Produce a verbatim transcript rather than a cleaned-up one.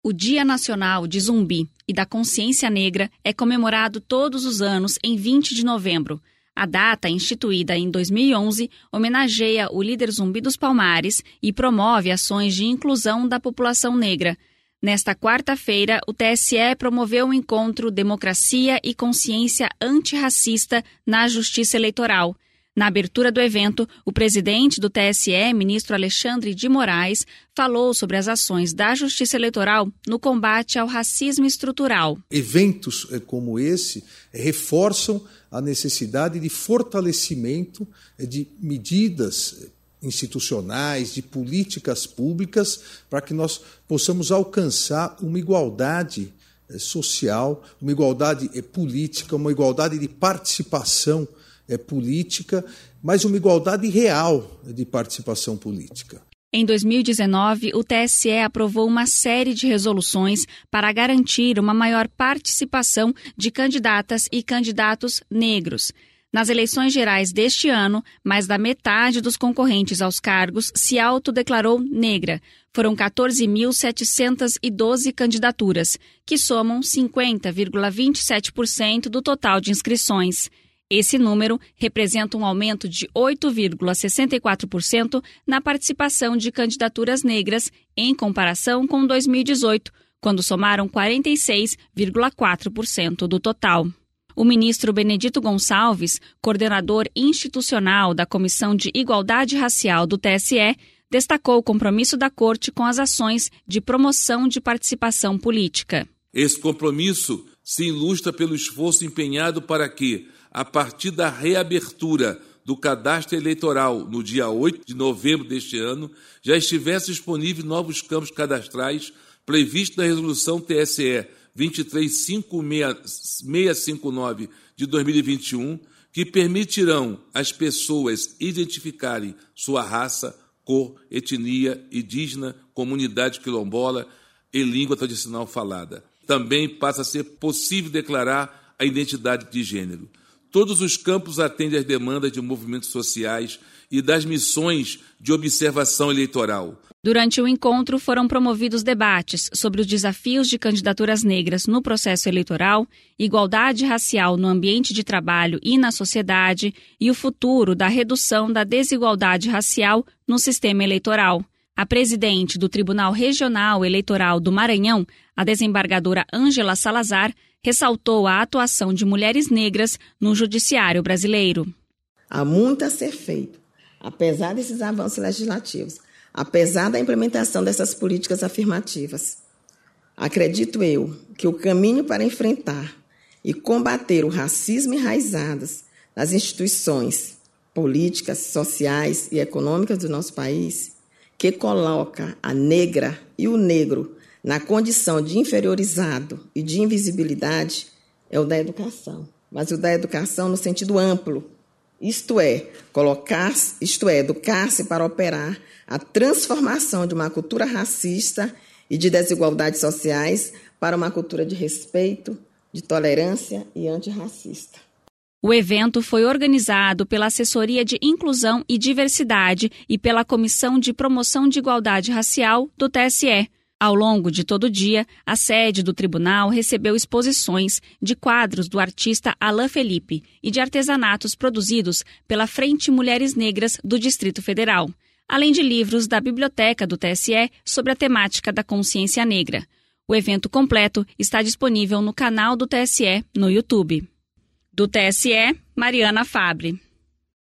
O Dia Nacional de Zumbi e da Consciência Negra é comemorado todos os anos em vinte de novembro. A data, instituída em dois mil e onze, homenageia o líder Zumbi dos Palmares e promove ações de inclusão da população negra. Nesta quarta-feira, o T S E promoveu o encontro Democracia e Consciência Antirracista na Justiça Eleitoral. Na abertura do evento, o presidente do T S E, ministro Alexandre de Moraes, falou sobre as ações da Justiça Eleitoral no combate ao racismo estrutural. Eventos como esse reforçam a necessidade de fortalecimento de medidas institucionais, de políticas públicas, para que nós possamos alcançar uma igualdade social, uma igualdade política, uma igualdade de participação É política, mas uma igualdade real de participação política. Em dois mil e dezenove, o T S E aprovou uma série de resoluções para garantir uma maior participação de candidatas e candidatos negros. Nas eleições gerais deste ano, mais da metade dos concorrentes aos cargos se autodeclarou negra. Foram quatorze mil setecentas e doze candidaturas, que somam cinquenta vírgula vinte e sete por cento do total de inscrições. Esse número representa um aumento de oito vírgula sessenta e quatro por cento na participação de candidaturas negras em comparação com dois mil e dezoito, quando somaram quarenta e seis vírgula quatro por cento do total. O ministro Benedito Gonçalves, coordenador institucional da Comissão de Igualdade Racial do T S E, destacou o compromisso da Corte com as ações de promoção de participação política. Esse compromisso se ilustra pelo esforço empenhado para que, a partir da reabertura do cadastro eleitoral no dia oito de novembro deste ano, já estivessem disponíveis novos campos cadastrais previstos na Resolução T S E vinte e três mil seiscentos e cinquenta e nove de dois mil e vinte e um, que permitirão às pessoas identificarem sua raça, cor, etnia, indígena, comunidade quilombola e língua tradicional falada. Também passa a ser possível declarar a identidade de gênero. Todos os campos atendem às demandas de movimentos sociais e das missões de observação eleitoral. Durante o encontro, foram promovidos debates sobre os desafios de candidaturas negras no processo eleitoral, igualdade racial no ambiente de trabalho e na sociedade e o futuro da redução da desigualdade racial no sistema eleitoral. A presidente do Tribunal Regional Eleitoral do Maranhão, a desembargadora Ângela Salazar, ressaltou a atuação de mulheres negras no judiciário brasileiro. Há muito a ser feito, apesar desses avanços legislativos, apesar da implementação dessas políticas afirmativas. Acredito eu que o caminho para enfrentar e combater o racismo enraizado nas instituições políticas, sociais e econômicas do nosso país, que coloca a negra e o negro na condição de inferiorizado e de invisibilidade, é o da educação. Mas o da educação no sentido amplo, isto é, colocar, isto é, educar-se para operar a transformação de uma cultura racista e de desigualdades sociais para uma cultura de respeito, de tolerância e antirracista. O evento foi organizado pela Assessoria de Inclusão e Diversidade e pela Comissão de Promoção de Igualdade Racial do T S E. Ao longo de todo o dia, a sede do tribunal recebeu exposições de quadros do artista Alain Felipe e de artesanatos produzidos pela Frente Mulheres Negras do Distrito Federal, além de livros da biblioteca do T S E sobre a temática da consciência negra. O evento completo está disponível no canal do T S E no YouTube. Do T S E, Mariana Fabre.